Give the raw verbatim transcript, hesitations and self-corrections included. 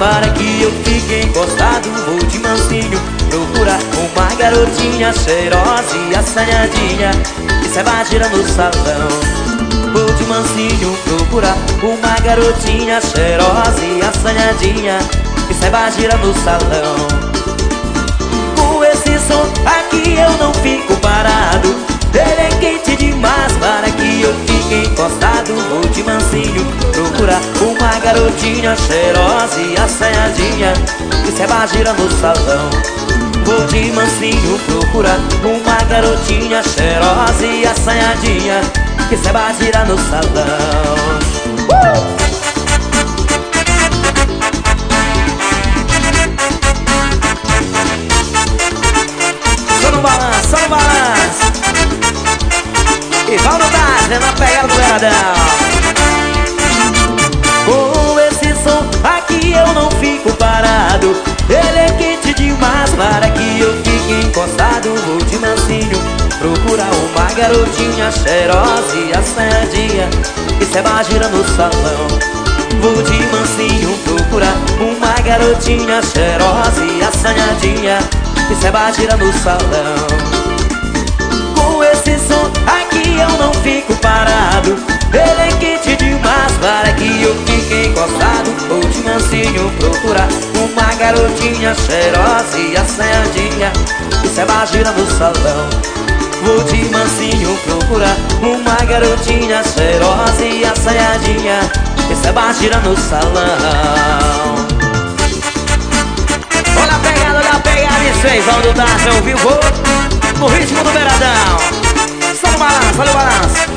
para que eu fique encostado. Vou de mansinho procurar uma garotinha cheirosa e assanhadinha que saiba girar no salão. Vou de mansinho procurar uma garotinha cheirosa e assanhadinha que saiba girar no salão. Com esse som aqui eu não fico parado, ele é quente demais para que eu fique encostado. Vou de mansinho procurar uma garotinha cheirosa e assanhadinha que saiba girar no salão. Vou de mansinho procurar uma garotinha cheirosa e assanhadinha que saiba girar no salão. uh! Só no balanço, só no balanço. E Valdo Taz, na pegada do Veradão. Com esse som aqui eu não fico parado, ele é quente demais para que eu fique encostado. Vou de mansinho procurar uma garotinha cheirosa e assanhadinha que saiba girar no salão. Vou de mansinho procurar uma garotinha cheirosa e assanhadinha que saiba girar no salão. Com esse som aqui eu não fico parado, ele é quente demais para que eu fique encostado. Vou de mansinho procurar uma garotinha cheirosa e assanhadinha que saiba girar no salão. Vou de mansinho procurar uma garotinha cheirosa e assanhadinha que saiba girar no salão. Olha a pegada, olha a pegada, isso aí, Valdo Taz, ao vivo, no ritmo do Veradão. Só no balanço, olha o balanço.